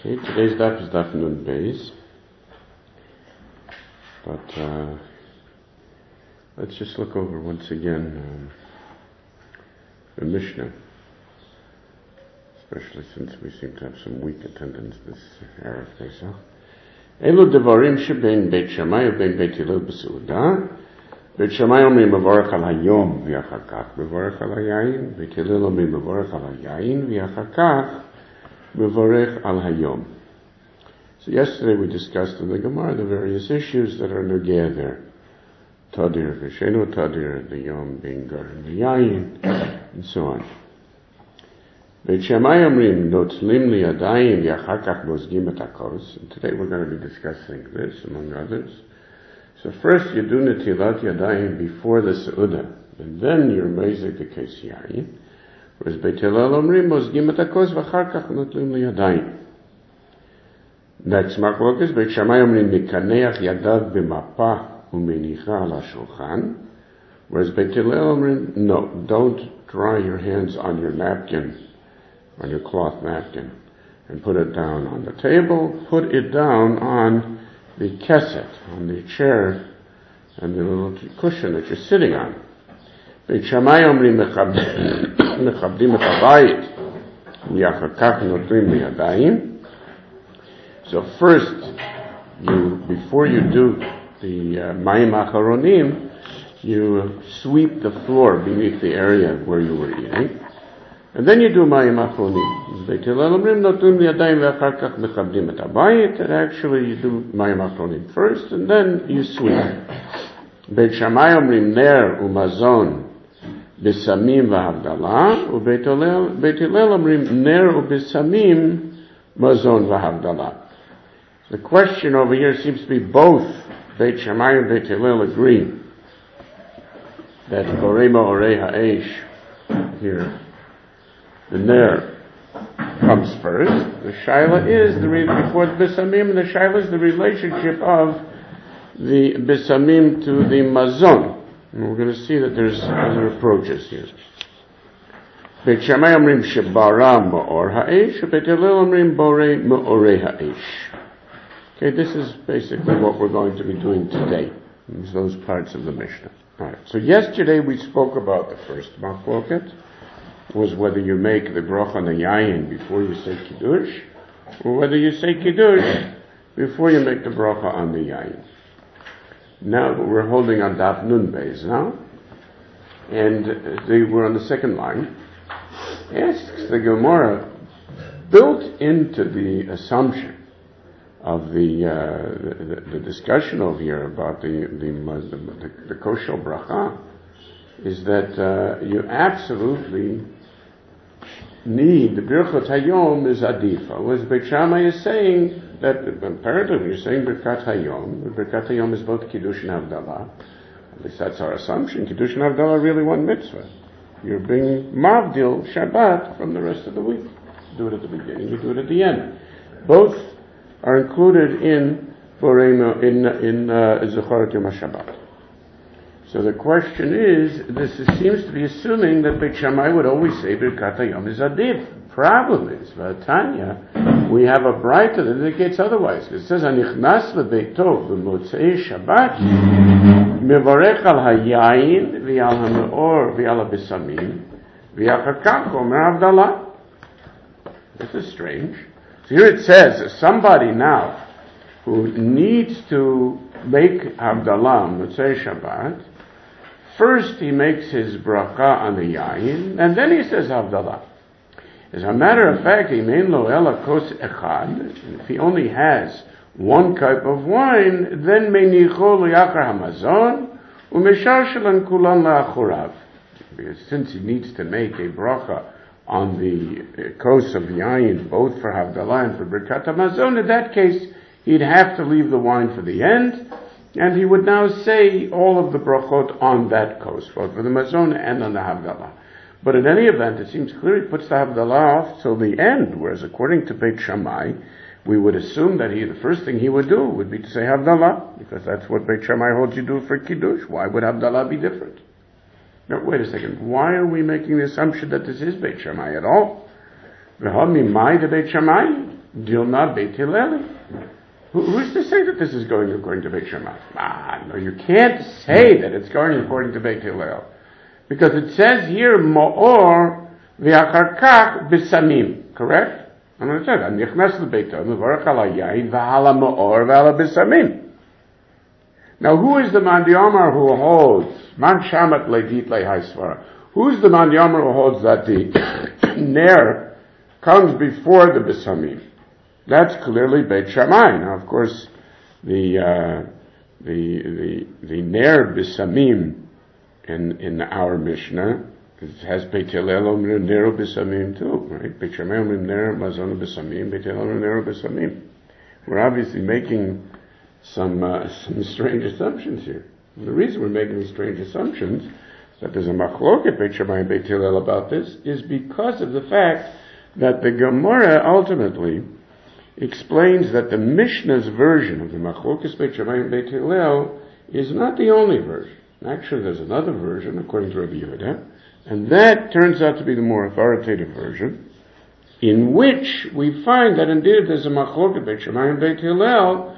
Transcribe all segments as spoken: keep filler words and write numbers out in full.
Okay, today's daf is daf nun beis, but uh, let's just look over once again um, the Mishnah, especially since we seem to have some weak attendance this Erev Pesach. Elu devarim shebein Beit Shammai ubein Beit Hillel b'seuda. Beit Shammai omrim mevorach al hayom v'achar kach mevorach al hayayin. Beit Hillel omrim mevorach al hayayin v'achar kach mevorach al hayom. So yesterday we discussed in the Gemara the various issues that are nogea there. Tadir v'sheno tadir, the yom being garin v'yayin, and so on. Beit Shammai omrim notlim liyadayim v'achar kach mozgim et hakos. And today we're going to be discussing this, among others. So first you do netilat yadayim before the seuda, and then you're mezek the kes yayin. Whereas Beit Hillel omrim mozgim et hakos v'achar kach notlim liyadayim. Next mark is Beit Shammai omrim mikaneach yadav b'mapa umenicha ala shulchan. Whereas Beit Hillel omrim, no, don't dry your hands on your napkin, on your cloth napkin, and put it down on the table. Put it down on the keset, on the chair, and the little cushion that you're sitting on. Beit Shammai omrim mechabdim et habayit v'achar kach notlim liyadayim. So first, you before you do the uh, mayim acharonim, you sweep the floor beneath the area where you were eating, and then you do mayim acharonim. Beit Hillel omrim notlim liyadayim v'achar kach mechabdim et habayit. And actually, you do mayim acharonim first, and then you sweep. Beit Shammai omrim ner umazon b'samim v'havdalah, uBeit Hillel omrim ner u'b'samim mazon v'havdalah. The question over here seems to be both Beit Shammai and Beit Hillel agree that Borei Ma'orei Ha'esh here, the Ner, comes first. The Shaila is, the re- before the Bisamim, and the Shaila is the relationship of the Bisamim to the Mazon. And we're going to see that there's other approaches here. Beit Shammai omrim shebara Ma'or Ha'esh, Beit Hillel omrim Borei Ma'orei Ha'esh. Okay, this is basically what we're going to be doing today. It's those parts of the Mishnah. All right. So yesterday we spoke about the first machloket, was whether you make the bracha on the yayin before you say kiddush, or whether you say kiddush before you make the bracha on the yayin. Now we're holding on daf nun beis now, and they were on the second line. Asks the Gemara, built into the assumption of the, uh, the the discussion over here about the the the, the kosher bracha, is that uh, you absolutely need the birchot hayom is adifa. Whereas Beit Shammai is saying that apparently when you're saying birkat hayom, birkat hayom is both kiddush and havdalah. At least that's our assumption. Kiddush and havdalah are really one mitzvah. You're being mavdil Shabbat from the rest of the week. You do it at the beginning, you do it at the end. Both are included in Borei in in Zecharat Yom HaShabbat. So the question is, this is, seems to be assuming that Beit Shammai would always say Birkat Hayom is adif. Problem is, Vatanya, we have a braita that indicates otherwise. It says, "Anichnas lebeito b'motzei Shabbat mevarech al hayayin v'al hameor v'al habesamim v'achar kach omer havdalah." This is strange. So here it says, somebody now who needs to make Havdalah Motzei Shabbat, first he makes his bracha on the yayin, and then he says Havdalah. As a matter of fact, Imein lo ela kos echad, if he only has one cup of wine, then menicho liyachar hamazon, umesharshalan kulan la'achurav. Because since he needs to make a bracha on the kos of yayin, both for Havdalah and for Birkat HaMazon, in that case, he'd have to leave the wine for the end, and he would now say all of the brachot on that kos, both for the Mazon and on the Havdalah. But in any event, it seems clear he puts the Havdalah off till the end, whereas according to Beit Shammai, we would assume that he, the first thing he would do would be to say Havdalah, because that's what Beit Shammai holds you do for Kiddush. Why would Havdalah be different? Now, wait a second. Why are we making the assumption that this is Beit Shammai at all? V'hamimai de Beit Shammai? Dilma Beit Hillel. Who, who's to say that this is going according to Beit Shammai? Ah, no, you can't say that it's going according to Beit Hillel. Because it says here, Mo'or v'achar kach b'samim. Correct? I'm going to tell you. Nichnas l'beito, mevarach ala yain, v'hala mo'or v'hala b'samim. Now, who is the Man Yomar who holds, Man Shamat le'dit le'haisvara? Who's the Man Yomar who holds that the ner comes before the b'samim? That's clearly Beit Shammai. Now, of course, the uh, the the the ner b'samim in in our Mishnah it has Beit Hillel omrim ner b'samim too, right? Beit Shammai omrim ner mazon b'samim, Beit Hillel omrim ner b'samim. We're obviously making some uh, some strange assumptions here. And the reason we're making these strange assumptions that there's a machloket Beit Shammai and Beit Hillel about this is because of the fact that the Gemara ultimately explains that the Mishnah's version of the Machlokas Beit Shammai and Beit Hillel is not the only version. Actually, there's another version, according to Rabbi Yehuda, and that turns out to be the more authoritative version, in which we find that indeed there's a Machlokas Beit Shammai and Beit Hillel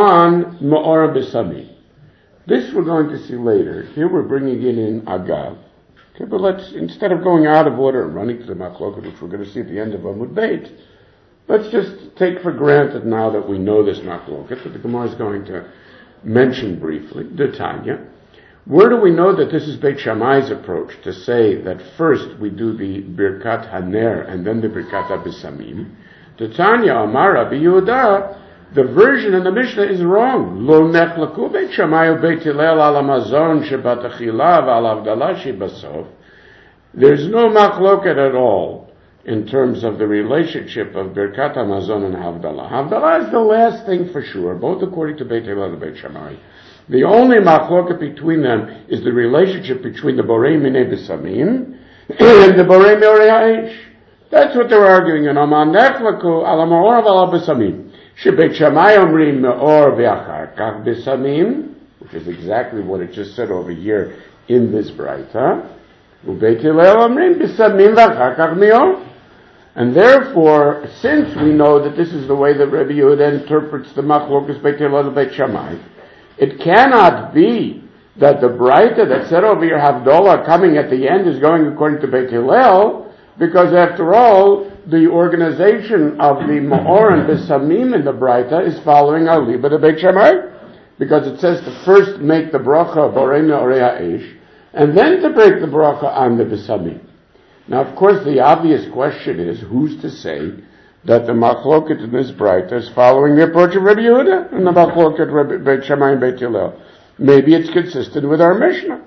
on Ma'ora B'Samim. This we're going to see later. Here we're bringing it in Agav. Okay, but let's, instead of going out of order and running to the Machlokas, which we're going to see at the end of Amud Beit, let's just take for granted now that we know this machloket that the Gemara is going to mention briefly, the Tanya. Where do we know that this is Beit Shammai's approach to say that first we do the Birkat Haner and then the Birkat HaBisamim? The Tanya Amar Rabbi Yehuda, the version in the Mishnah is wrong. Lo nechlaku Beit Shammai u Beit Hillel al Hamazon shebat achila v'al Havdalah shebasof. There's no machloket at all in terms of the relationship of Birkat HaMazon and Havdalah. Havdalah is the last thing for sure, both according to Beit Hillel and Beit Shammai. The only machloket between them is the relationship between the Borei Minei B'Samim and the Borei Meorei Ha'esh. That's what they're arguing in Aman Nechlaku ala Me'or v'ala B'Samim. Shebeit Shammai omrim Me'or v'achar kach B'Samim, which is exactly what it just said over here in this Braita. U'Beit Hillel omrim B'Samim v'achar kach Me'or. And therefore, since we know that this is the way that Rabbi Yehuda interprets the Machlokas Beit Hillel and Beit Shammai, it cannot be that the Braita that said over here Havdalah coming at the end is going according to Beit Hillel, because after all, the organization of the Ma'or and B'Samim in the Braita is following Aliba to Beit Shammai, because it says to first make the bracha Borei Me'orei Ha'esh, and then to break the bracha on the B'Samim. Now, of course, the obvious question is, who's to say that the machloket in this Braita is following the approach of Rabbi Yehuda and the machloket Rabbi Beit Shammai and Beit Hillel? Maybe it's consistent with our Mishnah.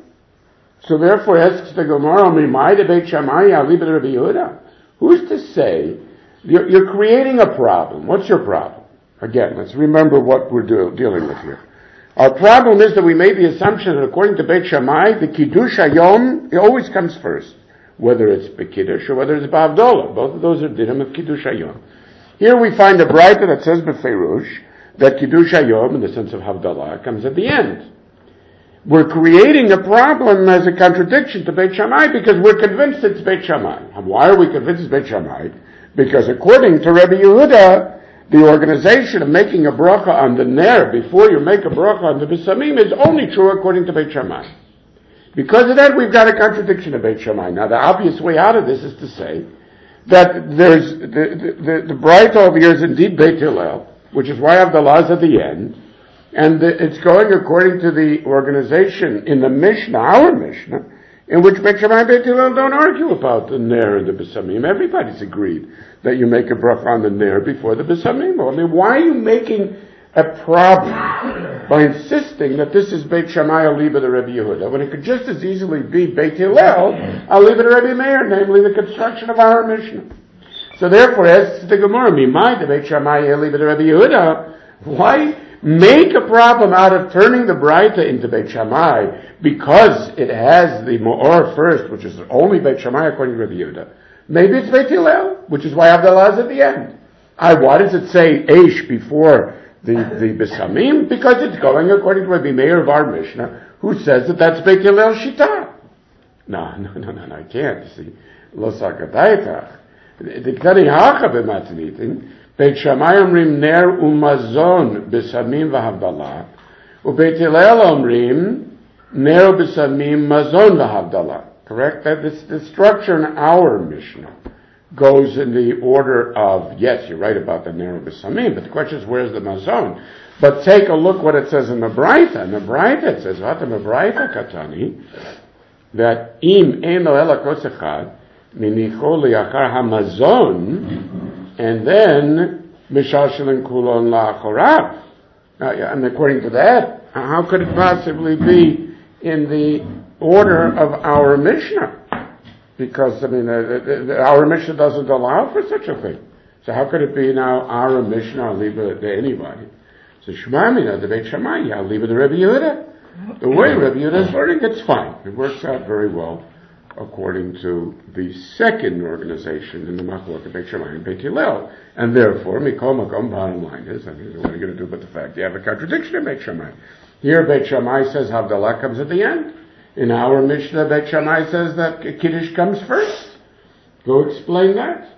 So therefore, asks the Gemara, Mimai de Beit Shammai, Aliba de Rabbi Yehuda. Who's to say? You're, you're creating a problem. What's your problem? Again, let's remember what we're do, dealing with here. Our problem is that we made the assumption that according to Beit Shammai, the Kiddush Hayom, it always comes first. Whether it's B'Kiddush or whether it's B'Havdalah. Both of those are dinim of Kiddush Hayom. Here we find a Braita that says B'Feirush that Kiddush Hayom, in the sense of Havdalah, comes at the end. We're creating a problem as a contradiction to Beit Shammai because we're convinced it's Beit Shammai. And why are we convinced it's Beit Shammai? Because according to Rabbi Yehuda, the organization of making a bracha on the ner before you make a bracha on the B'Samim is only true according to Beit Shammai. Because of that, we've got a contradiction of Beit Shammai. Now, the obvious way out of this is to say that there's the the, the, the Braita over here is indeed Beit Hillel, which is why Havdalah is at the end, and the, it's going according to the organization in the Mishnah, our Mishnah, in which Beit Shammai and Beit Hillel don't argue about the ner and the B'Samim. Everybody's agreed that you make a bracha on the ner before the B'Samim. I mean, why are you making a problem by insisting that this is Beit Shammai Aliba to Rabbi Yehuda, when it could just as easily be Beit Hillel Aliba to Rabbi Meir, namely the construction of our Mishnah. So therefore, as the Gemara, Mimai the Beit Shammai Aliba to Rabbi Yehuda, why make a problem out of turning the Braita into Beit Shammai because it has the Mo'or first, which is only Beit Shammai according to Rabbi Yehuda? Maybe it's Beit Hillel, which is why Havdalah is at the end. I, why does it say Eish before the, the B'Samim? Because it's going according to Rabbi Meir of our Mishnah, who says that that's Beit Hillel Shita. No, no, no, no, no, I can't. See, Lo Sakadaitach. The Ktani Hacha b'matnitin. Beit Shammai omrim ner umazon b'samim v'havdalah, uBeit Hillel omrim ner b'samim mazon v'havdalah. Correct? That this, the structure in our Mishnah goes in the order of, yes, you're right about the ner b'samim, but the question is, where's the mazon? But take a look what it says in the Braita. In the Braita it says, "V'ata mebraita katani," that im eno ela kos echad minicho liachar hamazon, and then mishalshelin kulon la'achorav. Now, yeah, and according to that, how could it possibly be in the order of our Mishnah? Because I mean, uh, the, the, our Mishnah doesn't allow for such a thing. So how could it be now our Mishnah? I'll leave it to anybody. So Shmamina, the Beit Shammai, I'll leave it to Rabbi Yehuda. The way Rabbi Yehuda is learning, it's fine. It works out very well according to the second organization in the Machlokes Beit Shammai and Beit Hillel. And therefore, Mikol Makom, bottom line is, I mean, what are you going to do about the fact you have a contradiction in Beit Shammai? Here Beit Shammai says Havdalah comes at the end. In our Mishnah, Beit Shammai says that Kiddush comes first. Go explain that.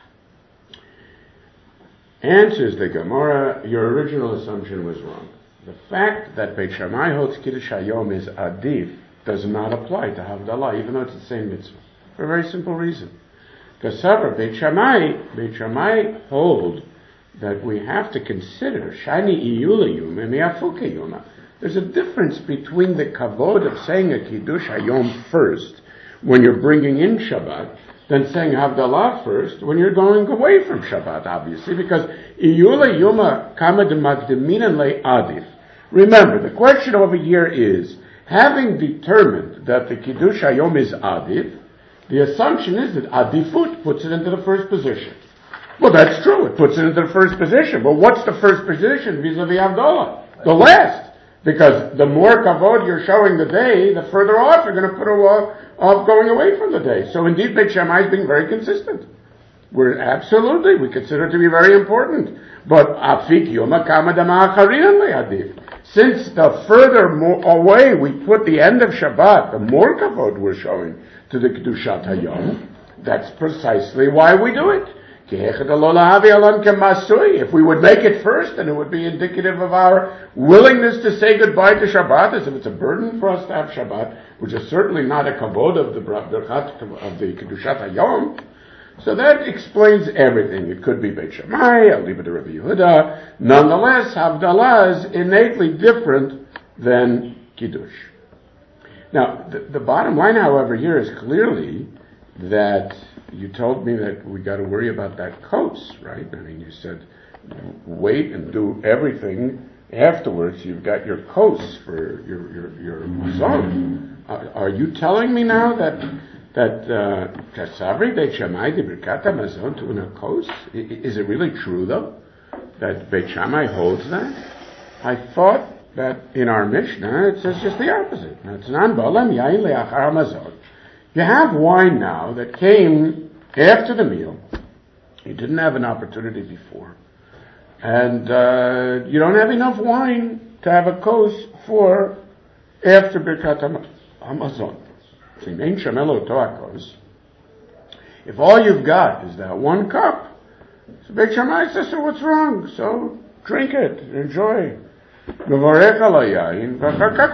Answers the Gemara, your original assumption was wrong. The fact that Beit Shammai holds Kiddush Hayom is adif does not apply to Havdalah, even though it's the same mitzvah. For a very simple reason. Kasavar, Beit Shammai, Beit Shammai hold that we have to consider Shani Iyulayum and Miafukayuma. There's a difference between the kavod of saying a Kiddush Hayom first when you're bringing in Shabbat than saying Havdalah first when you're going away from Shabbat, obviously, because Iyula Yuma Kama de Magdeminan Le Adif. Remember, the question over here is, having determined that the Kiddush Hayom is Adif, the assumption is that Adifut puts it into the first position. Well, that's true, it puts it into the first position, but what's the first position vis-a-vis Havdalah? The last. Because the more kavod you're showing the day, the further off you're going to put off, off going away from the day. So indeed, Beit Shammai is being very consistent. We're absolutely, we consider it to be very important. But afik yoma kama dama'acharin le'adif. Since the further more away we put the end of Shabbat, the more kavod we're showing to the Kedushat Hayom, that's precisely why we do it. If we would make it first, then it would be indicative of our willingness to say goodbye to Shabbat, as if it's a burden for us to have Shabbat, which is certainly not a kavod of the berachat of the Kedushat Hayom. So that explains everything. It could be Beit Shammai, I'll leave it to Rabbi Yehuda. Nonetheless, Havdalah is innately different than Kiddush. Now, the, the bottom line, however, here is clearly that you told me that we got to worry about that kos, right? I mean, you said wait and do everything afterwards. You've got your kos for your your your mazon. Are, are you telling me now that that kasavri Beit Shammai de birkat mazon to una kos? Is it really true though that Beit Shammai holds that? I thought that in our Mishnah it says just the opposite. It's nan ba'olam yain le'achar mazon. You have wine now that came after the meal. You didn't have an opportunity before. And uh, you don't have enough wine to have a kos for after Birkat Hamazon. If all you've got is that one cup, so Beit Shammai says, so what's wrong? So drink it, enjoy. I'm I'm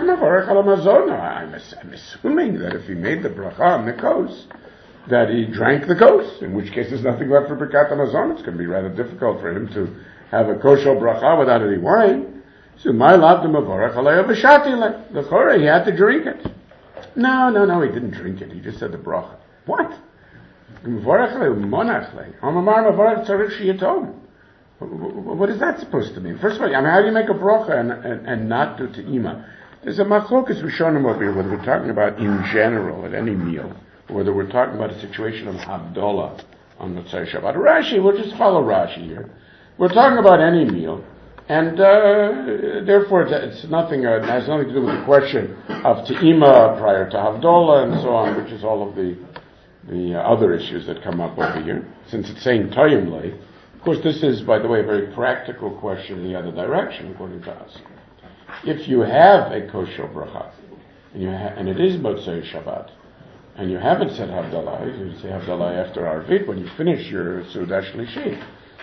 assuming that if he made the bracha on the kos, that he drank the kos, in which case there's nothing left for Birkat Hamazon. It's going to be rather difficult for him to have a kosher bracha without any wine. So my lav de mavorach alei b'shati le. The choreh, he had to drink it. No, no, no, he didn't drink it. He just said the bracha. What? Mavorach alei monach le. Amamar mavorach tzarich shiyatom. What is that supposed to mean? First of all, I mean, how do you make a bracha and, and, and not do te'ima? There's a machlokas rishonim over here, whether we're talking about in general at any meal, or whether we're talking about a situation of Havdalah on Motzei Shabbat. Rashi, we'll just follow Rashi here. We're talking about any meal, and uh, therefore it's, it's nothing, uh, it has nothing to do with the question of te'ima prior to Havdalah and so on, which is all of the the uh, other issues that come up over here. Since it's saying Toyim Lei, of course, this is, by the way, a very practical question in the other direction, according to us. If you have a kosher bracha, and, you ha- and it is Motzei Shabbat, and you haven't said Havdalah, you say Havdalah after Arvit, when you finish your Seudah Shlishit,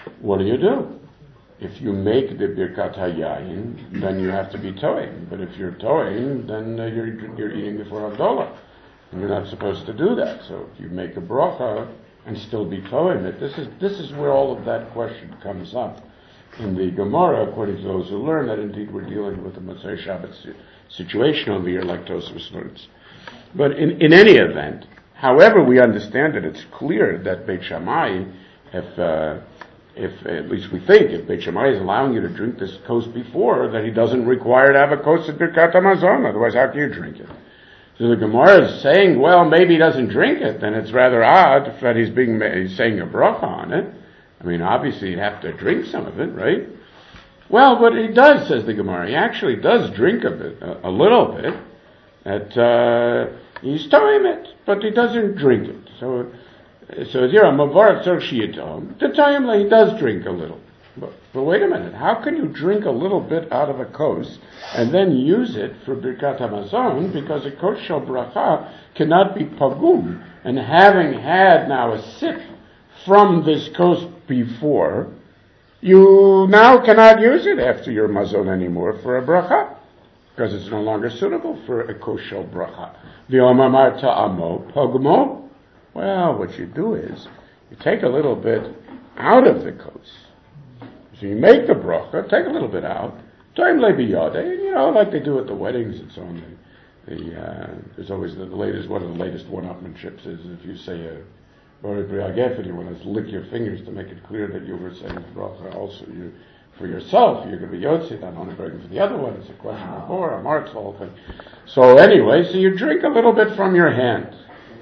what do you do? If you make the Birkat HaYayin, then you have to be toeing. But if you're toeing, then uh, you're, you're eating before Havdalah. And you're not supposed to do that. So if you make a bracha and still be toeing it, this is, this is where all of that question comes up in the Gemara, according to those who learn that indeed we're dealing with a Motzei Shabbat situation over here, like Tosfos learns. But in, in any event, however we understand it, it's clear that Beit Shammai, if, uh, if at least we think, if Beit Shammai is allowing you to drink this kos before, that he doesn't require to have a kos at Birkat HaMazon, otherwise how can you drink it? So the Gemara is saying, well, maybe he doesn't drink it, then it's rather odd that he's being he's saying a bracha on it. I mean, obviously he'd have to drink some of it, right? Well, but he does, says the Gemara. He actually does drink of it, a, a little bit. At, uh, he's toying it, but he doesn't drink it. So, so here, Mavar Tzor Shiyatom. To tell him that he does drink a little. But, but wait a minute, how can you drink a little bit out of a kos and then use it for Birkat HaMazon? Because a kos shel bracha cannot be pagum. And having had now a sip from this kos before, you now cannot use it after your mazon anymore for a bracha, because it's no longer suitable for a kos shel bracha. V'omamar ta'amo pagmo. Well, what you do is, you take a little bit out of the kos. So you make the bracha, take a little bit out, time lebiyade, you know, like they do at the weddings and so on. The, the, uh, there's always the, the latest, one of the latest one-upmanships is if you say a Borei Briagef and you want to lick your fingers to make it clear that you were saying the bracha also you, for yourself, you're going to be yotzi, not only bragging for the other one, it's a question before, a mark's the whole thing. So anyway, so you drink a little bit from your hand.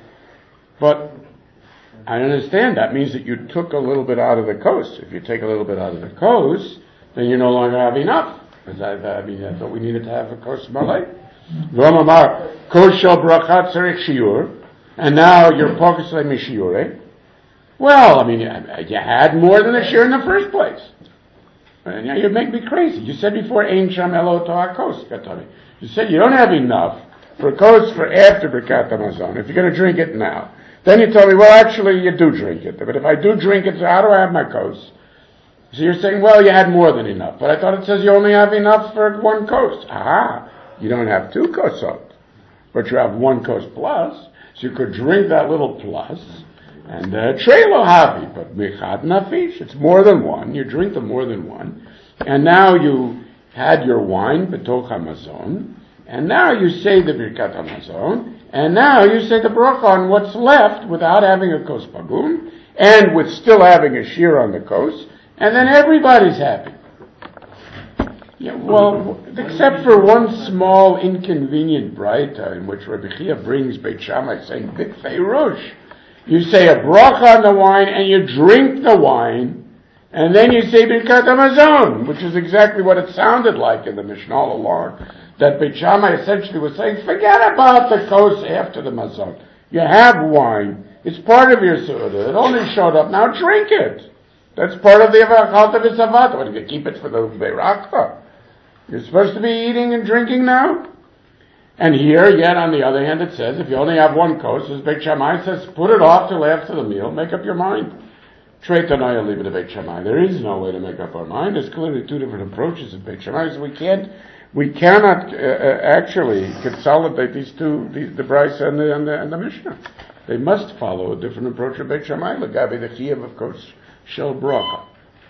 But I understand that means that you took a little bit out of the kos. If you take a little bit out of the kos, then you no longer have enough. Because I, I mean, I thought we needed to have a kos malay. V'omamar kos shel bracha tzarich shiur, and now you're pokesle mishiure. Well, I mean, you, you had more than a shiur in the first place. And you make me crazy. You said before, ein sham elo to'ah kos, katani. You said you don't have enough for a kos for after Birkat HaMazon, if you're going to drink it now. Then you tell me, well, actually, you do drink it. But if I do drink it, so how do I have my kos? So you're saying, well, you had more than enough. But I thought it says you only have enough for one kos. Ah, you don't have two kosot. But you have one kos plus. So you could drink that little plus. And uh, trelo havi. But michad nafish. It's more than one. You drink the more than one. And now you had your wine, betoch hamazon. And now you say the Birkat HaMazon. And now you say the bracha on what's left without having a kos pagum, and with still having a shear on the kos, and then everybody's happy. Yeah, well, except for one small inconvenient braita in which Rabbi Chia brings Beit Shammai saying Bikfei Rosh. You say a bracha on the wine and you drink the wine, and then you say Birkat HaMazon, which is exactly what it sounded like in the Mishnah all along. That Beit Shammai essentially was saying, forget about the kos after the mazon. You have wine. It's part of your seudah. It only showed up. Now drink it. That's part of the Chalta V'Savata. What, do you keep it for the Berakta? You're supposed to be eating and drinking now? And here, yet on the other hand, it says, if you only have one kos, as Beit Shammai says, put it off till after the meal, make up your mind. Trei Tanoia, leave it to Beit Shammai. There is no way to make up our mind. There's clearly two different approaches of Beit Shammai, so we can't We cannot uh, actually consolidate these two, the, the Brisa and the, and, the, and the Mishnah. They must follow a different approach of Beit Shammai, Lagabi the Chiyuv, of course, Shel Bracha.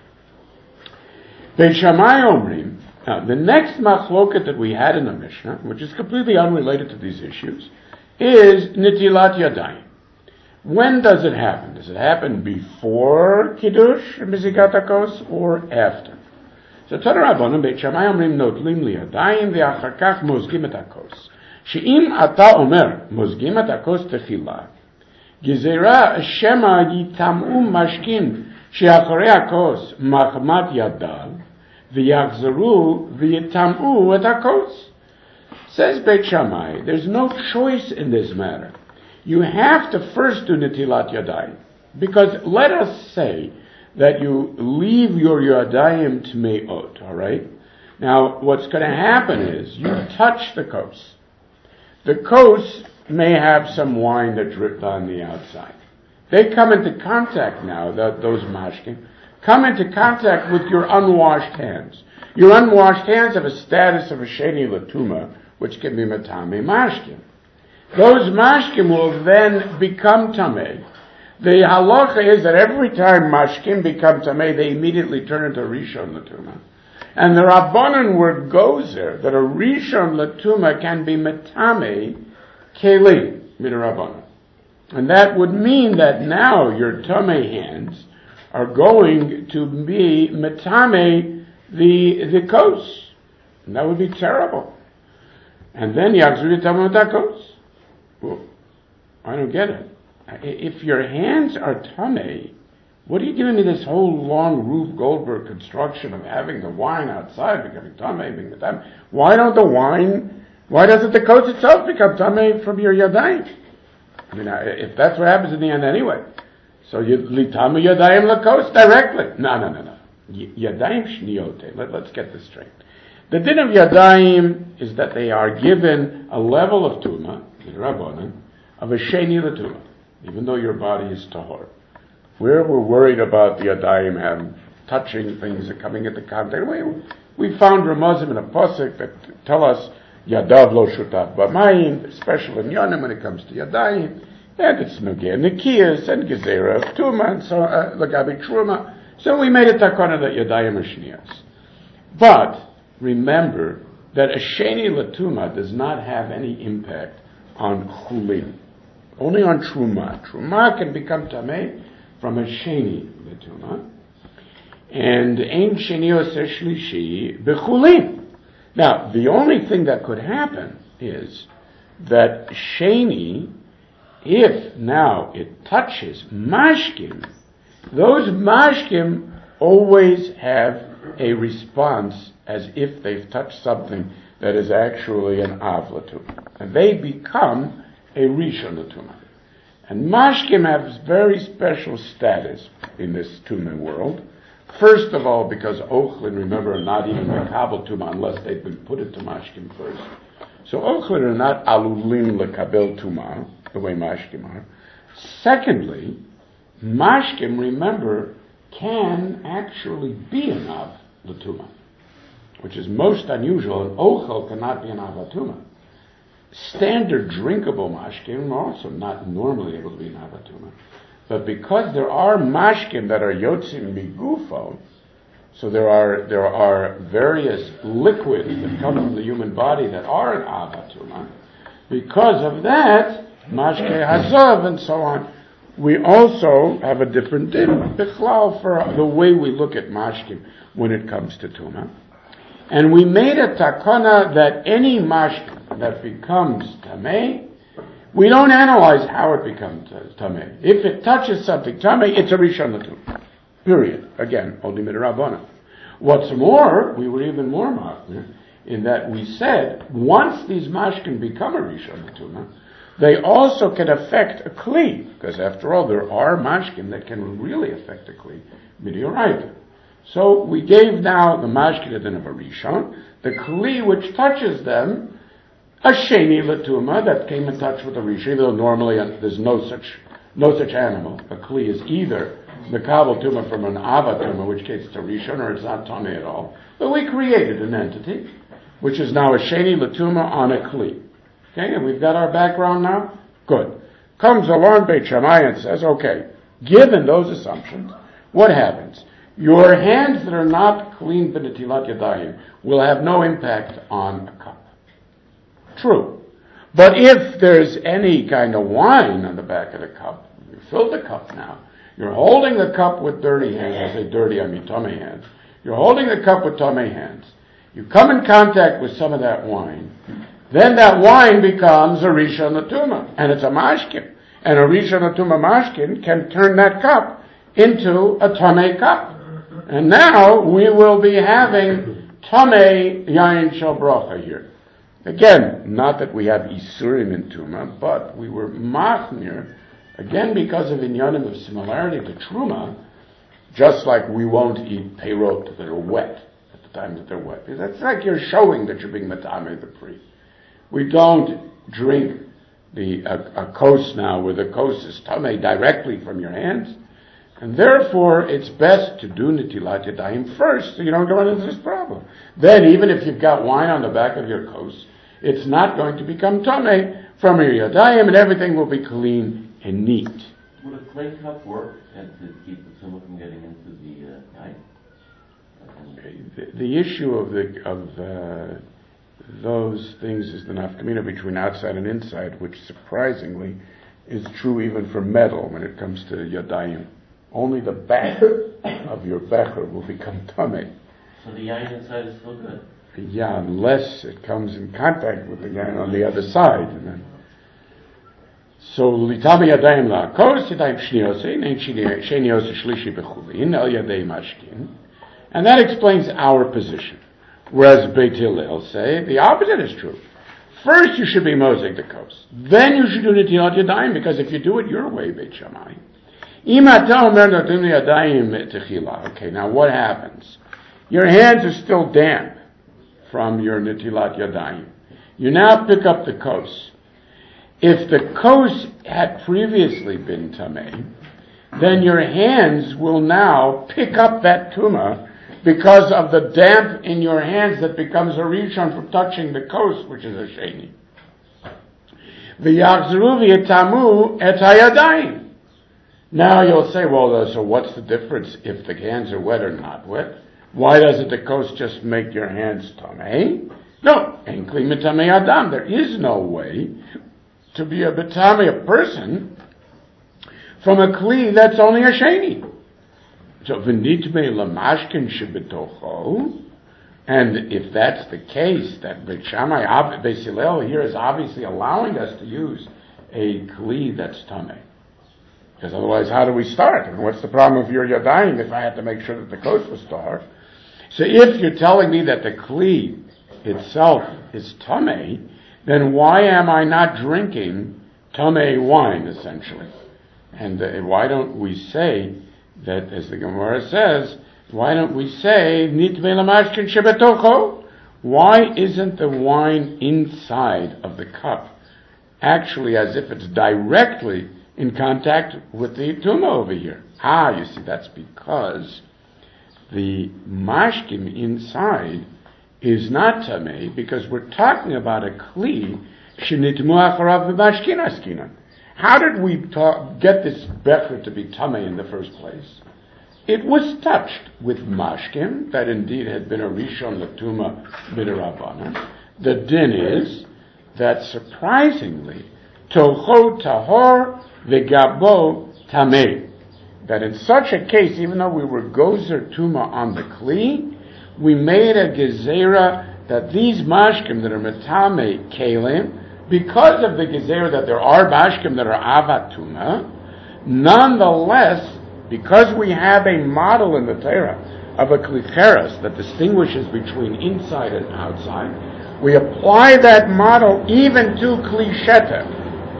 Beit Shammai Omrim, now the next machloket that we had in the Mishnah, which is completely unrelated to these issues, is Nitilat Yadayim. When does it happen? Does it happen before Kiddush, Mizikat HaKos, or after? So Torah Rabbanim Beit Shammai Omrim notlim liyadayim ve'achar kach mozgim et hakos. She'im ata omer mozgim et hakos tefila. Gezerah shema yitam'u mashkin she'acharei hakos machmat yadav ve'yachzaru ve'yitam'u et hakos. Says Beit Shammai, there's no choice in this matter. You have to first do netilat yadayim. Because let us say that you leave your yadayim tmeot, all right? Now, what's going to happen is you touch the kos. The kos may have some wine that dripped on the outside. They come into contact now, the, those mashkin, come into contact with your unwashed hands. Your unwashed hands have a status of a sheni latuma, which can be matame mashkim. Those mashkim will then become tamei. The halacha is that every time mashkim become tamei, they immediately turn into rishon latuma. And the Rabbanan word goes there, that a rishon latuma can be matame keli midrabanan. And that would mean that now your tamei hands are going to be matame the the kos. And that would be terrible. And then yachzru yitame kos. Well, I don't get it. If your hands are tamei, what are you giving me this whole long Rube Goldberg construction of having the wine outside becoming tamei, being the tamei? Why don't the wine, why doesn't the kos itself become tamei from your yadayim? I mean, if that's what happens in the end anyway. So you litame yadayim lakos directly. No, no, no, no. Yadayim shniote. Let, let's get this straight. The din of yadayim is that they are given a level of tuma, in Rabbanan, of a sheni latuma, even though your body is tahor. Where we're worried about the yadayim having touching things and coming into contact. We, we found Ramazim in a pasuk that tell us yadav lo shutav b'mayim, special in yonim when it comes to yadayim, and it's nogeh nikiyas and gezerah of tuma and so uh, lagabi truma. So we made a takana that yadayim are shniyas. But remember that a sheni latuma does not have any impact on chulin, only on truma. Truma can become tamei from a sheni latuma, and ein sheni oseh shlishi bechulin. Now, the only thing that could happen is that sheni, if now it touches mashkim, those mashkim always have a response as if they've touched something that is actually an av latuma, and they become a rishon latuma. And mashkim have very special status in this tuma world. First of all, because ochlin, remember, are not even mekabel tuma unless they've been put into mashkim first. So ochlin are not alulim lekabel tuma the way mashkim are. Secondly, mashkim, remember, can actually be an av latuma, which is most unusual, and ochel cannot be an av latuma. Standard drinkable mashkim are also not normally able to be an av latuma. But because there are mashkim that are yotzim migufo, so there are there are various liquids that come from the human body that are an av latuma, because of that, mashke hazav and so on, we also have a different din, bichlal, for the way we look at mashkim when it comes to tuma. And we made a takana that any mashkim that becomes tamei, we don't analyze how it becomes tamei. If it touches something tamei, it's a rishon latuma. Period. Again, only midrabanan. What's more, we were even more machmir in that we said once these mashkim become a rishon latuma, they also can affect a kli, because after all, there are mashkim that can really affect a kli, midioraita. So we gave now the mashkin of a rishon, the kli which touches them, a sheni latuma that came in touch with the rishon, though normally there's no such no such animal. A kli is either mekabel tuma from an avatuma, which case it's a rishon, or it's not tamei at all. But we created an entity, which is now a sheni latuma on a kli. Okay, and we've got our background now? Good. Comes along Beit Shammai and says, okay, given those assumptions, what happens? Your hands that are not clean b'netilat yadayim will have no impact on a cup. True. But if there's any kind of wine on the back of the cup, you fill the cup now, you're holding the cup with dirty hands, I say dirty, I mean tummy hands, you're holding the cup with tummy hands, you come in contact with some of that wine, then that wine becomes a rishon latuma, and it's a mashkin. And a rishon latuma mashkin can turn that cup into a tamei cup. And now we will be having tamei yain shel bracha here. Again, not that we have isurim in tuma, but we were machmir, again because of inyanim of similarity to truma, just like we won't eat peirot that are wet at the time that they're wet. Because that's like you're showing that you're being matamei the pri. We don't drink the a, a kos now where the kos is tamei directly from your hands. And therefore, it's best to do Netilat Yadayim first so you don't go into this problem. Then, even if you've got wine on the back of your kos, it's not going to become Tameh from your Yadayim, and everything will be clean and neat. Would a clay cup work and to keep the tumah from getting into the uh, eye? The, the issue of the of uh, those things is the nafkamina between outside and inside, which surprisingly is true even for metal when it comes to Yadayim. Only the back of your becher will become tameh. So the yain inside is still good? Yeah, unless it comes in contact with the yain on the other side. And then, so, litami yadayim la'akos, yadayim shniose, nein shniose shlishi bechulin, el yadayim ashkin. And that explains our position. Whereas Beit Hillel say, the opposite is true. First you should be mosek the kos. Then you should do netilat yadayim, because if you do it your way, Beit Shammai. Okay, now what happens? Your hands are still damp from your netilat yadayim. You now pick up the kos. If the kos had previously been tameh, then your hands will now pick up that tumah because of the damp in your hands that becomes a rishon from touching the kos, which is a sheni. V'yachzru v'yetamu et hayadayim. Now you'll say, well, so what's the difference if the hands are wet or not wet? Why doesn't the kos just make your hands tameh? No, ein kli mitamei adam. There is no way to be a betamei, a person, from a kli that's only a sheni. So v'nitmei lamashkin shebetocho, and if that's the case, that Beit Shammai, Beis Hillel here is obviously allowing us to use a kli that's tameh. Because otherwise, how do we start? And what's the problem of your yadayim if I had to make sure that the kos was tahor? So if you're telling me that the kli itself is tameh, then why am I not drinking tameh wine, essentially? And uh, why don't we say that, as the Gemara says, why don't we say, nitmei lamashkin shebetocho? Why isn't the wine inside of the cup actually as if it's directly in contact with the tumah over here? Ah, you see, that's because the mashkim inside is not tameh, because we're talking about a kli shenitmu acharav v'mashkin askinan. How did we talk, get this becher to be tameh in the first place? It was touched with mashkim, that indeed had been a rishon l'tumah b'derabbanan. The din is that surprisingly, tocho tahor v'gabo tameh. That in such a case, even though we were gozer tuma on the kli, we made a gezerah that these mashkim that are metame kelim, because of the gezerah that there are mashkim that are avatuma, nonetheless, because we have a model in the Torah of a klicheres that distinguishes between inside and outside, we apply that model even to klisheta.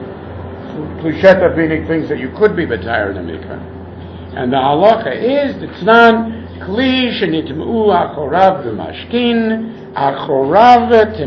Klisheta being things that you could be b'tayr in the mikveh. And the halacha is, Tznan, Kli shenitmu achorav v'mashkin, achorav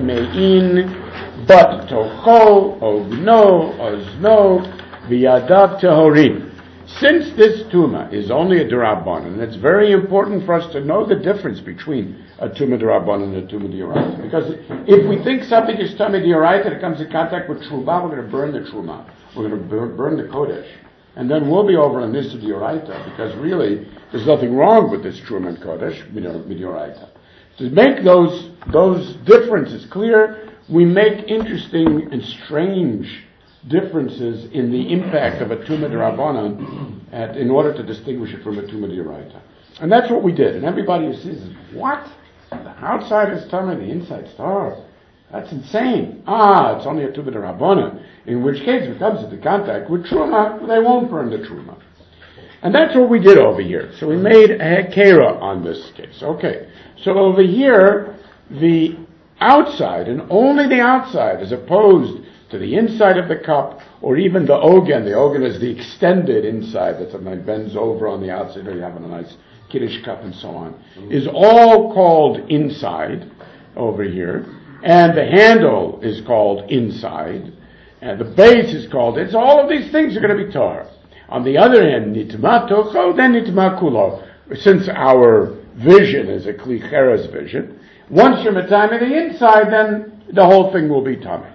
temein, but tocho, ogno, ozno, v'yadav tehorim. Since this tuma is only a derabbanan, and it's very important for us to know the difference between a tuma derabbanan and a tuma d'oraita. Because if we think something is tuma d'oraita, it comes in contact with truma, we're going to burn the truma. We're going to burn, burn the kodesh. And then we'll be over on this d'oraita, because really, there's nothing wrong with this truma and kodesh, d'oraita. To make those, those differences clear, we make interesting and strange differences in the impact of a tumah d'rabbanan in order to distinguish it from a tumah d'oraita. And that's what we did. And everybody who sees it, what? The outside is tumah, the inside star. That's insane. Ah, it's only a tumah d'rabbanan. In which case, if it comes into contact with truma, they won't burn the truma. And that's what we did over here. So we made a hekera on this case. Okay. So over here, the outside, and only the outside, as opposed to the inside of the cup, or even the ogen. The ogen is the extended inside that sometimes bends over on the outside, or you have a nice kiddush cup and so on, is all called inside over here. And the handle is called inside. And the base is called, it's all of these things are going to be tar. On the other hand, nitma tocho, then nitma kulo. Since our vision is a kli cheres vision, once you're matame the inside, then the whole thing will be tummy.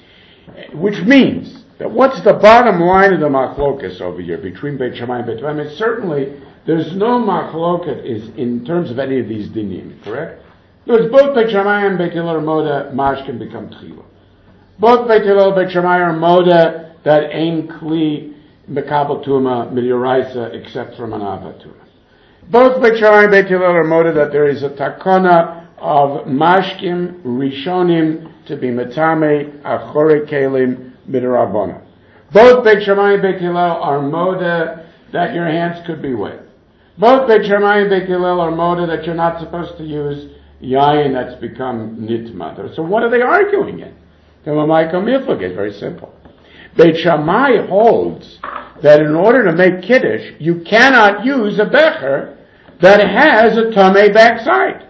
Which means that what's the bottom line of the machlokas over here between Beit Shammai and Beit Shammai? Certainly, there's no machloket is in terms of any of these dinim, correct? There's both Beit Shammai and Beit Hillel Moda mash can become tchila. Both Beit Hillel and Beit Shammai are moda that ain kli mekabel tuma midiraisa except from an avatuma. Both Beit Shammai and Beit Hillel are moda that there is a takona of mashkim rishonim to be metame achore kelim midirabona. Both Beit Shammai and Beit Hillel are moda that your hands could be wet. Both Beit Shammai and Beit Hillel are moda that you're not supposed to use yayin that's become nitma. So what are they arguing in? It's very simple. Beit Shammai holds that in order to make kiddush, you cannot use a becher that has a tamei backside.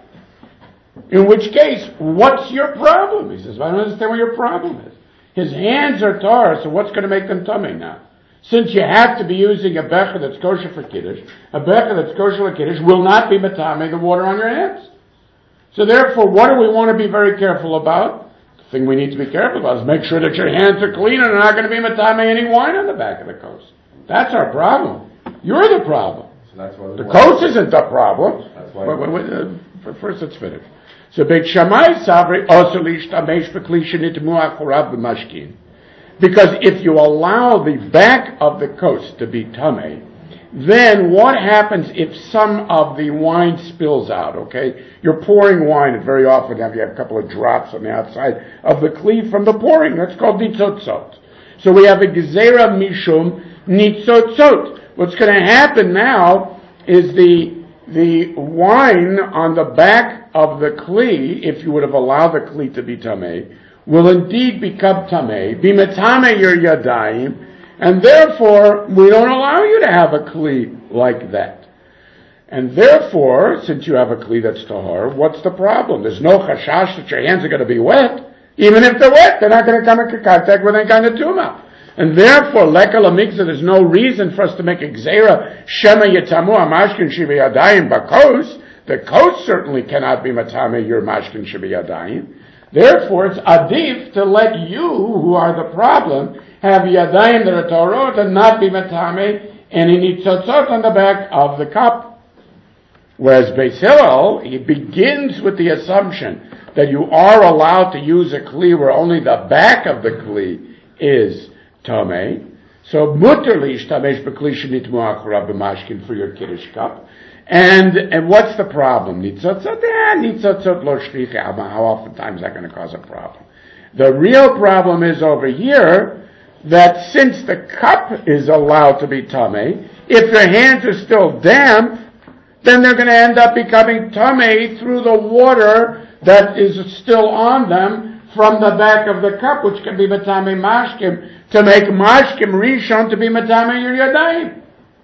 In which case, what's your problem? He says, I don't understand what your problem is. His hands are tar, so what's going to make them tamei now? Since you have to be using a becher that's kosher for kiddush, a becher that's kosher for kiddush will not be matame the water on your hands. So therefore, what do we want to be very careful about? The thing we need to be careful about is make sure that your hands are clean and are not going to be matame any wine on the back of the kos. That's our problem. You're the problem. So that's why the kos isn't the problem. That's why wait, wait, wait, uh, first, let's finish. So Beit Shammai sabri also lishtamesh b'kli shenitmu achorav b'mashkin. Because if you allow the back of the kos to be tamei, then what happens if some of the wine spills out, okay? You're pouring wine, and very often have you have a couple of drops on the outside of the kli from the pouring. That's called nitzotzot. So we have a gezerah mishum nitzotzot. What's going to happen now is the the wine on the back of the kli, if you would have allowed the kli to be tamei, will indeed become tamei, be metame your yadayim, and therefore we don't allow you to have a kli like that. And therefore, since you have a kli that's tahor, what's the problem? There's no chashash that your hands are going to be wet. Even if they're wet, they're not going to come into contact with any kind of tumah. And therefore, leka lamikza, there's no reason for us to make a gzeira, shema yitamu amashkin shibi yadayim bakos. The kos certainly cannot be matame your mashkin shibi yadayim. Therefore, it's adif to let you, who are the problem, have yadayim that are torot and not be matame any nitzotzot on the back of the cup. Whereas Beis Hillel, he begins with the assumption that you are allowed to use a kli where only the back of the kli is tamei. So mutter lishtamesh b'kli shenitmu achora b'mashkin for your kiddush cup. And and what's the problem? Nitzotzot, yeah, nitzotzot lo shlichi. How oftentimes is that going to cause a problem? The real problem is over here that since the cup is allowed to be tamei, if your hands are still damp, then they're going to end up becoming tamei through the water that is still on them from the back of the cup, which can be matame mashkim, to make mashkim rishon to be matame your yadayim.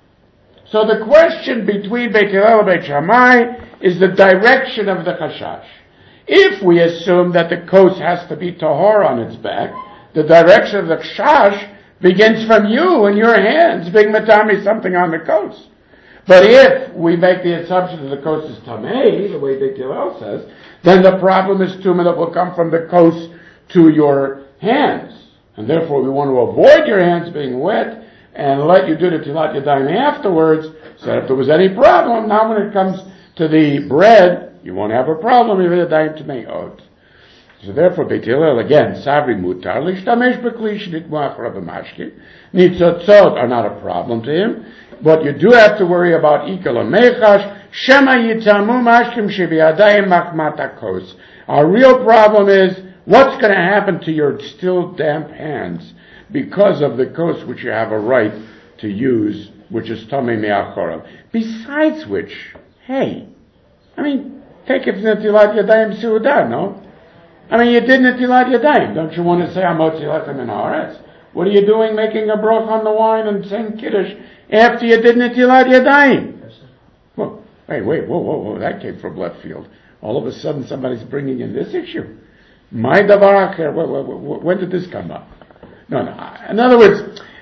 So the question between Beit Hillel and Beit Shammai is the direction of the chashash. If we assume that the kos has to be tahor on its back, the direction of the chashash begins from you and your hands being matame something on the kos. But if we make the assumption that the kos is tamei, the way Beit Hillel says, then the problem is tumah that will come from the kos to your hands. And therefore we want to avoid your hands being wet and let you do the tilat yadayim afterwards, so that if there was any problem, now when it comes to the bread, you won't have a problem, you're yadayim tameot. So therefore, Beit Hillel, again, savri mutar, l'shtamesh b'kli shenitmu achora b'mashkin. Nitzotzot are not a problem to him. But you do have to worry about ikal mechash, shema yitamu mashkim shebiyadayim machmat hakos. Our real problem is, what's going to happen to your still damp hands because of the kos which you have a right to use, which is tamei me'achorav. Besides which, hey, I mean, take it netilat yadayim seudah, no? I mean, you did netilat yadayim. Don't you want to say amotzi lechem min haaretz? What are you doing making a broch on the wine and saying kiddush after you did netilat yadayim? Well, hey, wait, whoa, whoa, whoa, that came from left field. All of a sudden somebody's bringing in this issue. My davar acher, when did this come up? No, no. In other words,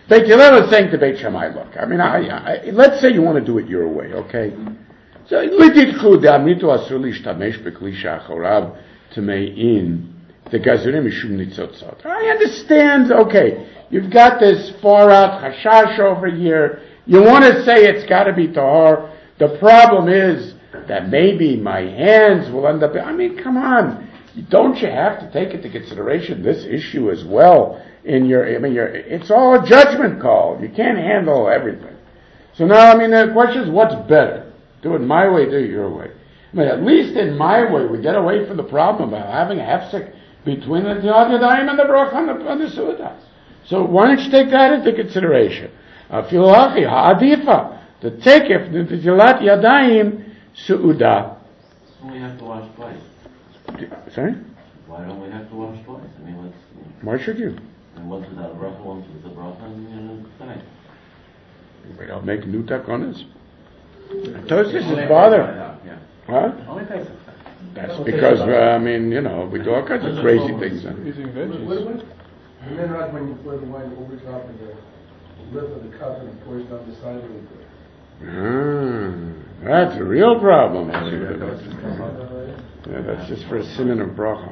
Beit Hillel is saying to Beit Shammai, look, I mean, I, I, let's say you want to do it your way, okay? So, l'titchu de'amritu asur lishtamesh bekli she'achorav tamein degazurim mishum nitzotzot. I understand, okay, you've got this far out chashash over here. You want to say it's got to be tahor. The problem is that maybe my hands will end up, I mean, come on. Don't you have to take into consideration this issue as well in your, I mean, your, it's all a judgment call. You can't handle everything. So now, I mean, the question is, what's better? Do it my way, do it your way. I mean, at least in my way, we get away from the problem of having a hefsek between the Tilat Yadayim and the Bracha and the, and the Su'udah. So why don't you take that into consideration? Filachi, ha'adifa, to take it, the Tilat Yadayim, Su'udah. We have to wash twice. Sorry? Why don't we have to wash twice? I mean, let's... Why should you? And once without a bracha, once with the bracha, and the side. We don't make new takonas. Tosis is bothered. Yeah. Huh? Only takes That's because, uh, I mean, you know, we do all kinds of crazy things. Huh? Using veggies. And then right when you pour the wine over top of the lip of the cup and it pours down the side of it. Ah, that's a real problem. Yeah, that's just for a simon of bracha.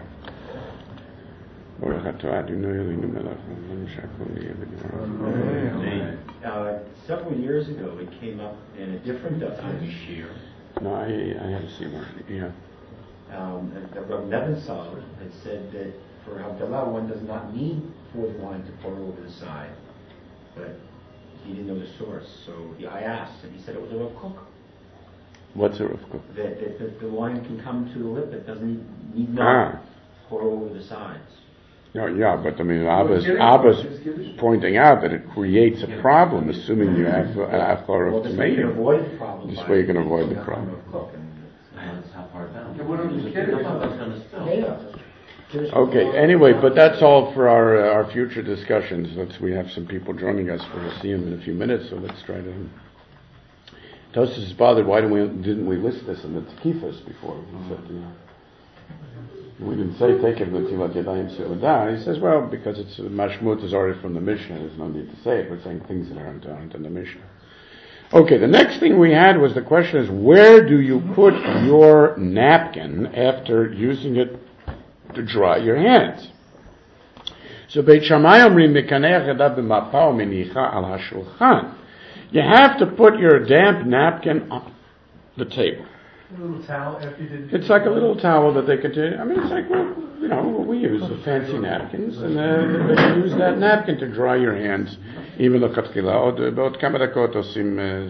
Uh, several years ago, it came up in a different definition. No, I, I had to see one. Yeah. Um, the Rav Nebenzahl had said that for Havdalah, one does not need for the wine to pour over the side, but he didn't know the source. So he, I asked, and he said it was a Rav Kook. What's a Rav Kook? That, that, that the wine can come to the lip; it doesn't need, need not Ah. pour over the sides. No, yeah, but I mean, Abba's, Abba's pointing out that it creates a problem, assuming you have an afkar Well, of this way you can tomato. avoid the problem. This by way you can avoid making the a problem. Rav Kook, and That's how far down. Yeah, what are you kidding? That's going to spill. Okay, anyway, but that's all for our uh, our future discussions. Let's, we have some people joining us for a siyum in a few minutes, so let's try to... Tosis is bothered, why didn't we, didn't we list this in the Tekifos before? He said, you know, we didn't say take it with Tilat Yadayim Su'udah. He says, well, because it's Mashmut is already from the Mishnah, there's no need to say it. We're saying things that aren't, aren't in the Mishnah. Okay, the next thing we had was the question is, where do you put your napkin after using it to dry your hands? So Beit Shammai omrim mekanech yadav b'mapa u'menicha al hashulchan. You have to put your damp napkin on the table. A little towel after you did. It's like a little towel that they could do. I mean, it's like, well, you know, we use the fancy napkins, and uh, they can use that napkin to dry your hands. Even the katkila, about kamerakot osim.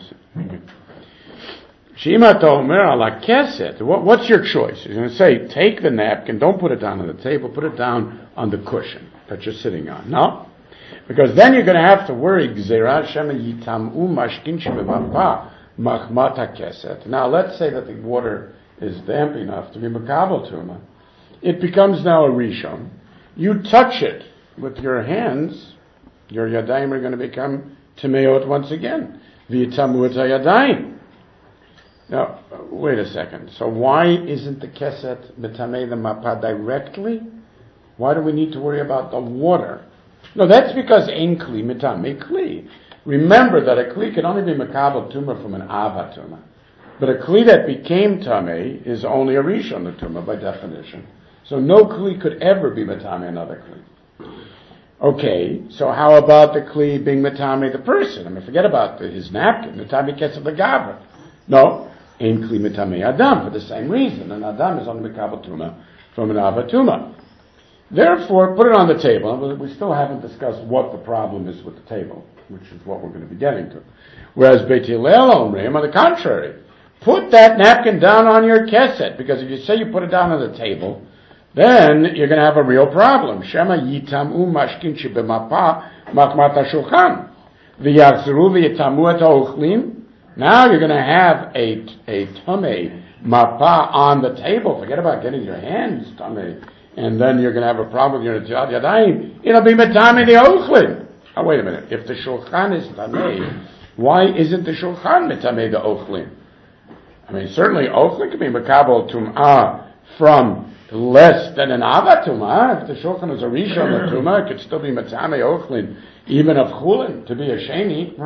Shima tomer ala keset. What's your choice? You're going to say, take the napkin, don't put it down on the table, put it down on the cushion that you're sitting on. No? Because then you're going to have to worry, gzerat shema yitam'u mashkin shebemapa. Machmata keset. Now let's say that the water is damp enough to be makabel tuma. It becomes now a rishon. You touch it with your hands, your yadayim are going to become tameot once again. V'yitamu et hayadayim. Now, wait a second. So why isn't the keset metamei the mapa directly? Why do we need to worry about the water? No, that's because ein kli metamei kli. Remember that a kli can only be makabel tumah from an ava tumah. But a kli that became tameh is only a rishon the tumah by definition. So no kli could ever be matame another kli. Okay, so how about the kli being matame the person? I mean, forget about the, his napkin. Matame ketzah the gavra. No, ein kli matame adam for the same reason. An adam is only makabel tumah from an ava tumah. Therefore, put it on the table. We still haven't discussed what the problem is with the table, which is what we're going to be getting to. Whereas Beit Hillel Omrim, on the contrary, put that napkin down on your keset, because if you say you put it down on the table, then you're going to have a real problem. Shema yitam'u mashkin shebemapa machmat hashulchan v'yachzeru v'yitamu et ha'ochlim. Now you're going to have a a tamei mapa on the table. Forget about getting your hands tamei. And then you're going to have a problem with your Netilat Yadayim. It'll be metame the ochlim. Oh, wait a minute. If the shulchan is tamei, why isn't the shulchan metame the ochlim? I mean, certainly ochlim can be makabel tum'ah from less than an avatuma. If the shulchan is a rishon latuma, it could still be matzame ochlin, even of chulin, to be a sheni.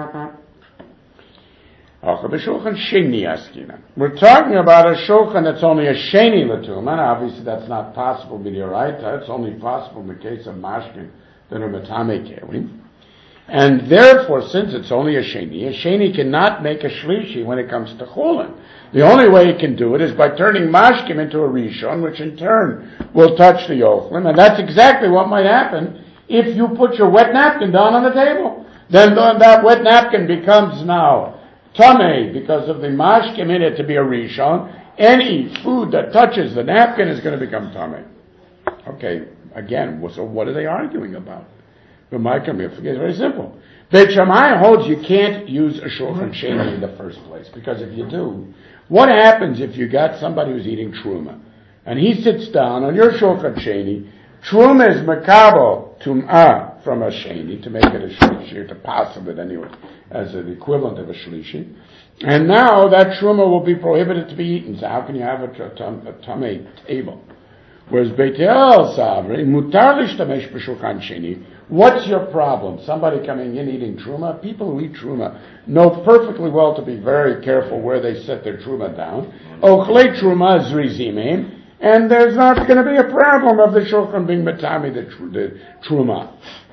We're talking about a shulchan that's only a sheni latuma, and obviously that's not possible b'dioraita. It's only possible in the case of mashkin that are matame kelim. And therefore, since it's only a sheni, a sheni cannot make a shlishi when it comes to chulin. The only way it can do it is by turning mashkim into a rishon, which in turn will touch the ochlim, and that's exactly what might happen if you put your wet napkin down on the table. Then that wet napkin becomes now tamei because of the mashkim in it to be a rishon. Any food that touches the napkin is going to become tamei. Okay, again, so what are they arguing about? But my commitment is very simple. Beit Shammai holds you can't use a shulchan sheni in the first place, because if you do, what happens if you got somebody who's eating truma, and he sits down on your shulchan sheni? Truma is makabo tum'ah from a sheni to make it a shlishi, to possible it anyway as an equivalent of a shlishi, and now that truma will be prohibited to be eaten. So how can you have a, a, a tamei table? Whereas Beit Hillel Savri, mutar l'shtamesh b'shulchan sheni. What's your problem? Somebody coming in eating truma? People who eat truma know perfectly well to be very careful where they set their truma down. Ochlei truma zrizimim, and there's not going to be a problem of the shulchan being matami the, tr- the truma.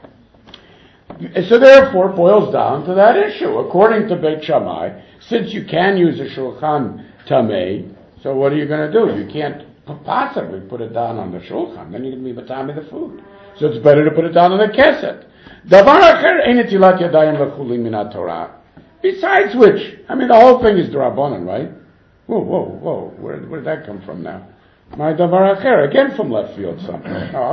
So therefore, it boils down to that issue. According to Beit Shammai, since you can use a shulchan tamei, so what are you going to do? You can't possibly put it down on the shulchan. Then you're going to be matami the food. So it's better to put it down on the keset. Davar acher ein netilat yadayim lechulin min Torah. Besides which, I mean, the whole thing is drabanan, right? Whoa, whoa, whoa! Where, where did that come from now? My davar acher, again from left field something.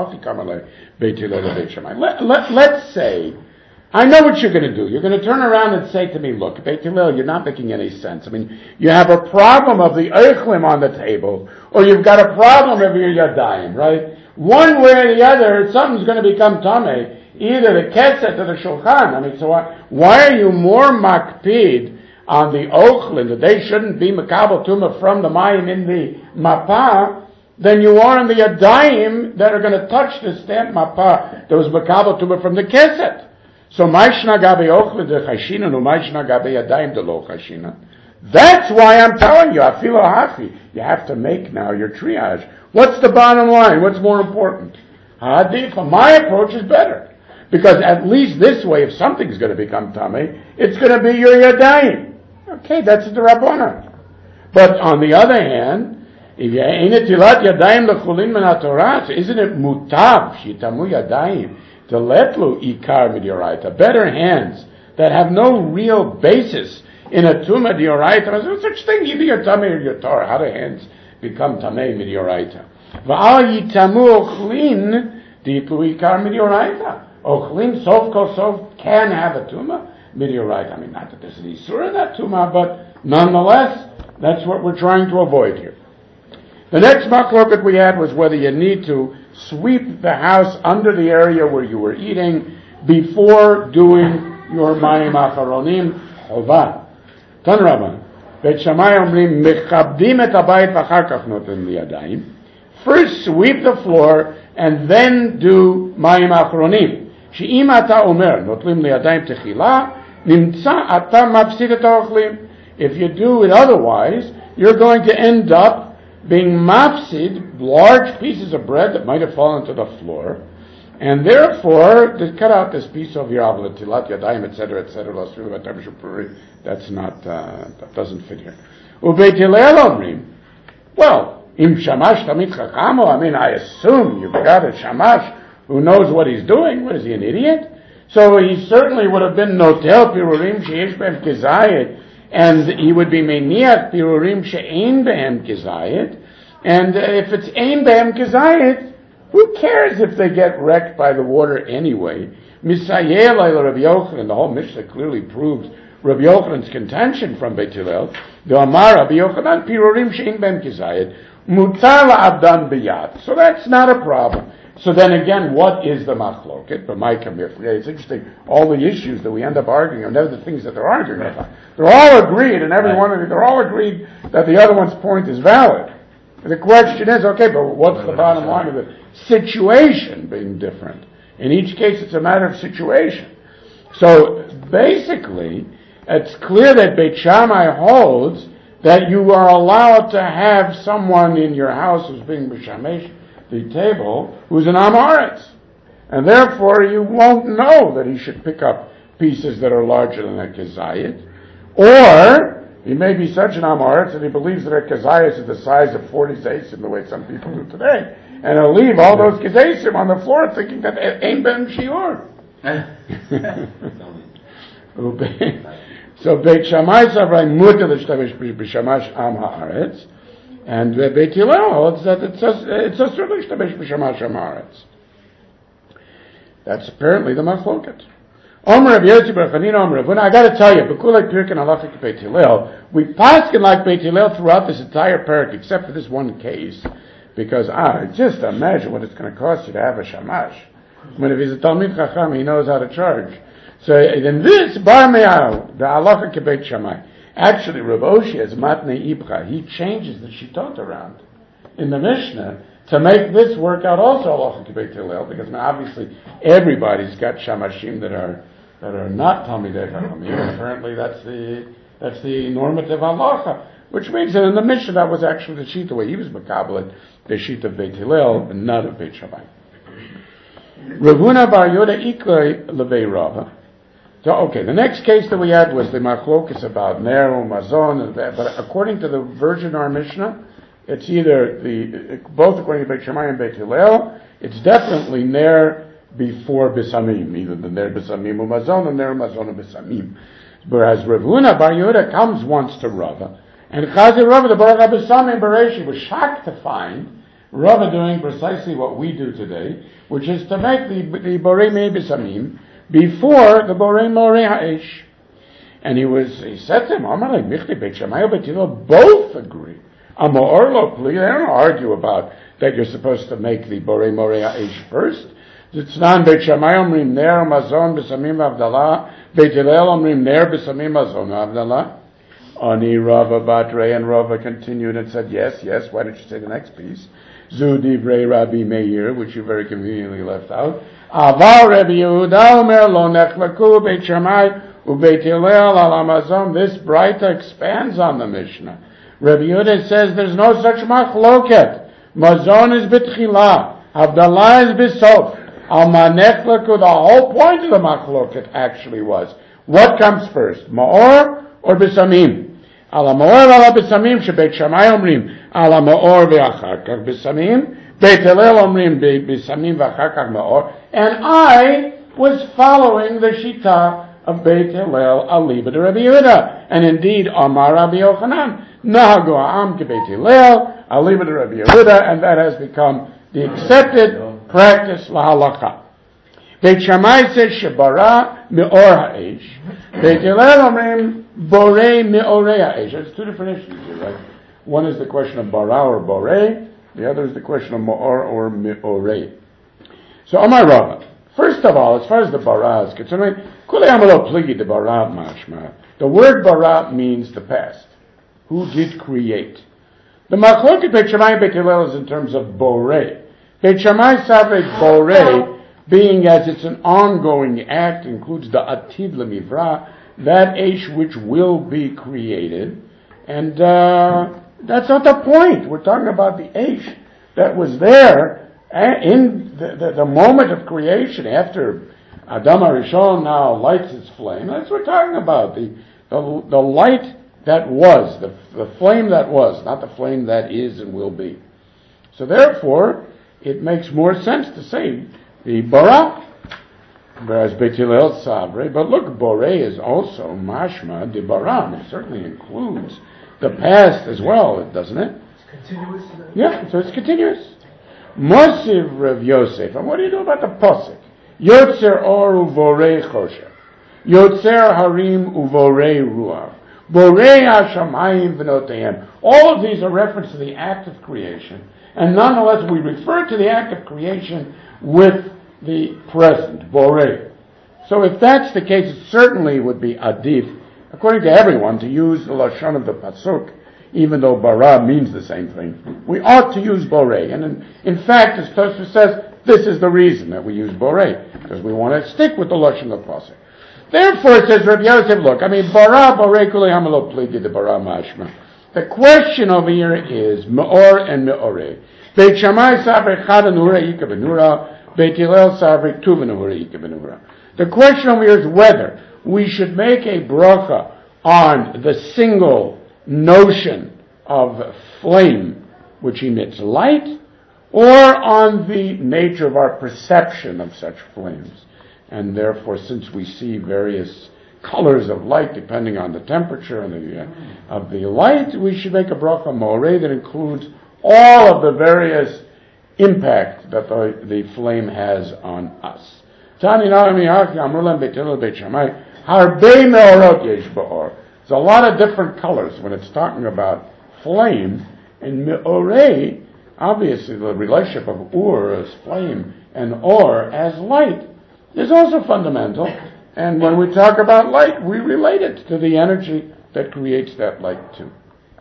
Let, let, let's say, I know what you're going to do. You're going to turn around and say to me, look, Beit Hillel, you're not making any sense. I mean, you have a problem of the eichlim on the table, or you've got a problem of your yadayim, right? One way or the other, something's going to become tamei, either the keset or the shulchan. I mean, so why, why are you more makpid on the ochlin, that they shouldn't be makabel tumah from the mayim in the mapa, than you are on the yadayim that are going to touch the stamp mapa that was makabel tumah from the keset? So, ma'ishna gabe ochlin de chashina, no ma'ishna gabe yadayim de lo chashina. That's why I'm telling you, afilo hachi, you have to make now your triage. What's the bottom line? What's more important? Ha'adifa. My approach is better. Because at least this way, if something's going to become tamei, it's going to be your yadayim. Okay, that's the Rabbana. But on the other hand, if you ain't tilat yadayim lechulin min haTorah, isn't it mutav shitamu yadayim to letlu ikar midioraita, better hands that have no real basis in a tuma dioraita? There's no such thing, either your tamei or your Torah. How do hands become tamei midioraita? Va'al yitamu ochlin ditlu ikar midioraita. Ochlin sof kol sof can have a tuma midioraita. I mean, not that there's an isur in that tuma, but nonetheless, that's what we're trying to avoid here. The next machloket we had was whether you need to sweep the house under the area where you were eating before doing your mayim acharonim chova. Tan Rabban, Beit Shammai omrim mechabdim et habayit v'achar kach noten liyadayim. First sweep the floor and then do mayim acharonim. She'im ata omer notlim liyadayim techila nimtza ata mafsid et ha'ochlim. If you do it otherwise, you're going to end up being mafsid, large pieces of bread that might have fallen to the floor, and therefore, to cut out this piece of your avla, tilat yadayim, et cetera, et cetera, that's not, uh, that doesn't fit here. Ubeit Hillel omrim, well, im shamash tamid chachamo, I mean, I assume you've got a shamash who knows what he's doing. What is he, an idiot? So he certainly would have been notel pirurim sheyesh behem kizayit, and he would be meniach pirurim she'ein behem kizayit, and if it's ein behem kizayit, who cares if they get wrecked by the water anyway? Misayel el Rabbi Yochanan, the whole Mishnah clearly proves Rabbi Yochanan's contention from Beit Hillel. The Amar Rabbi Yochanan pirurim she'ein behem kizayit mutar la'avdan biyad. So that's not a problem. So then again, what is the machloket? But my it's interesting, all the issues that we end up arguing are never the things that they're arguing about. They're all agreed, and every one of them, they're all agreed that the other one's point is valid. The question is, okay, but what's the bottom line of the situation being different? In each case, it's a matter of situation. So basically, it's clear that Beit Shammai holds that you are allowed to have someone in your house who's being B'Shamesh, the table, who's an Amoritz. And therefore, you won't know that he should pick up pieces that are larger than a Kezayit. Or, he may be such an Amoritz that he believes that a Kezayit is the size of forty Zaysim, the way some people do today. And he'll leave all those Kezaysim on the floor thinking that ain't ben shiur. So Beit Shammai Savrai muter l'shtamesh b'shamash am haaretz, and Beit Hillel holds that it's it's a certainly l'shtamesh b'shamash am haaretz. That's apparently the machloket. Omer Rav Yossi bar Chanina Omer Rav Huna. I got to tell you, b'kulei pirkin halacha Beit Hillel, we paskin like Beit Hillel throughout this entire parak, except for this one case, because ah, just imagine what it's going to cost you to have a shamash. When if he's a Talmid Chacham, he knows how to charge. So in this bar me'al, the halacha kebeit Shammai. Actually, Rav Oshi as matnei ibcha, he changes the shitot around in the Mishnah to make this work out also halacha kebeit Hillel, because now obviously everybody's got shamashim that are that are not Talmidei Chachamim. Apparently, that's the that's the normative halacha, which means that in the Mishnah that was actually the shita where he was mekabelet, the shita of Beit Hillel and not of Beit Shammai. Rav Huna bar Yoda iklei levei Rava. So, okay, the next case that we had was the machlokas about ner umazon, but according to the version of our Mishnah, it's either the, both according to Beit Shammai and Beit Hillel, it's definitely ner before bisamim, either the ner bisamim umazon or ner umazon bisamim. Whereas Rav Huna bar Yehuda comes once to Rava, and Chazi Rava, the Baruch HaBisamim Bereshi, was shocked to find Rava doing precisely what we do today, which is to make the, the Borei Mei Bisamim before the Borei Morei Ha'esh. And he was, he said to him, Amalei Michli Beit Shammai Beit Hillel both agree. Amor lo pli, they don't argue about that you're supposed to make the Borei Morei Ha'esh first. Tznan Beit Shammai omrim ner mazon b'samim v'avdalah, Beit Hillel omrim ner b'samim mazon v'avdalah. Ani Rava Batre, and Rava continued and said, yes, yes, why don't you say the next piece? Zu divrei Rabbi Meir, which you very conveniently left out. Aval Rabbi Yehuda omer lo nechlaku Beit Shammai uBeit Hillel al Amazon. This Braita expands on the Mishnah. Rabbi Yehuda says there's no such machloket. Mazon is b'tchila, Havdalah is b'sof. Al manechlaku, the whole point of the machloket actually was, what comes first, Ma'or or B'samim? Ala Ma'or ala B'samim, sheBeit Shammai omrim, ala Ma'or ve'achar kach B'samim, Beit Hillel omrim B'samim ve'achar kach Ma'or, and I was following the Shita of Beit Hillel aliba de Rabbi Yehuda, and indeed, Amar Rabbi Yochanan, Nahagu ha'am keBeit Hillel, aliba de Rabbi Yehuda, and that has become the accepted practice lahalacha. Beit Shammai says shebara me'or ha'esh. Beit Hillel omrim borei me'orei ha'esh. There's two different issues here, right? One is the question of bara or borei. The other is the question of ma'or or me'orei. So, Amar Rava. First of all, as far as the bara is concerned, kulei amalo pligi de bara mashma. The word bara means the past. Who did create? The machloket Beit Shammai and Beit Hillel is in terms of borei. Beit Shammai Savrei borei, being as it's an ongoing act, includes the atid lemivra, that eish which will be created, and uh, that's not the point. We're talking about the eish that was there in the, the, the moment of creation after Adam HaRishon now lights its flame. That's what we're talking about, the the, the light that was, the, the flame that was, not the flame that is and will be. So therefore, it makes more sense to say the bara, whereas Beit Hillel Savrei. But look, borei is also mashma de bara. It certainly includes the past as well, doesn't it? It's continuous. Yeah, so it's continuous. Mosiv Rav Yosef. And what do you do about the posik? Yotzer or uvorei choshev. Yotzer harim uvorei ruach. Borei hashamayim v'noteihem. All of these are reference to the act of creation. And nonetheless, we refer to the act of creation with the present, borei. So if that's the case, it certainly would be adif, according to everyone, to use the lashon of the pasuk, even though bara means the same thing. We ought to use borei. And in, in fact, as Tosfos says, this is the reason that we use borei, because we want to stick with the Lashon of Pasuk. Therefore, says Rabbi Yosef, look, I mean, bara, borei, kulei hamalo pligi, the bara mashma. The question over here is me'or and me'orei. Beit Shammai sabre chad anura ika benura, Beit Hillel sabre tu benura ika benura. The question over here is whether we should make a bracha on the single notion of flame which emits light, or on the nature of our perception of such flames. And therefore, since we see various colors of light depending on the temperature and the, uh, of the light, we should make a bracha moreh that includes all of the various impact that the, the flame has on us. There's a lot of different colors when it's talking about flame. In me'orei, obviously the relationship of ur as flame and or as light is also fundamental. And when we talk about light, we relate it to the energy that creates that light too.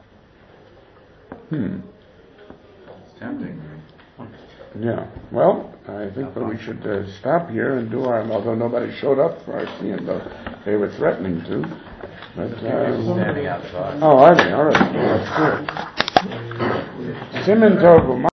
Hmm. It's tempting. Yeah. Well, I think that we should uh, stop here and do our, although nobody showed up for our scene, though they were threatening to. But, uh, Standing outside. oh, are they? All right. That's good. Siman Tov.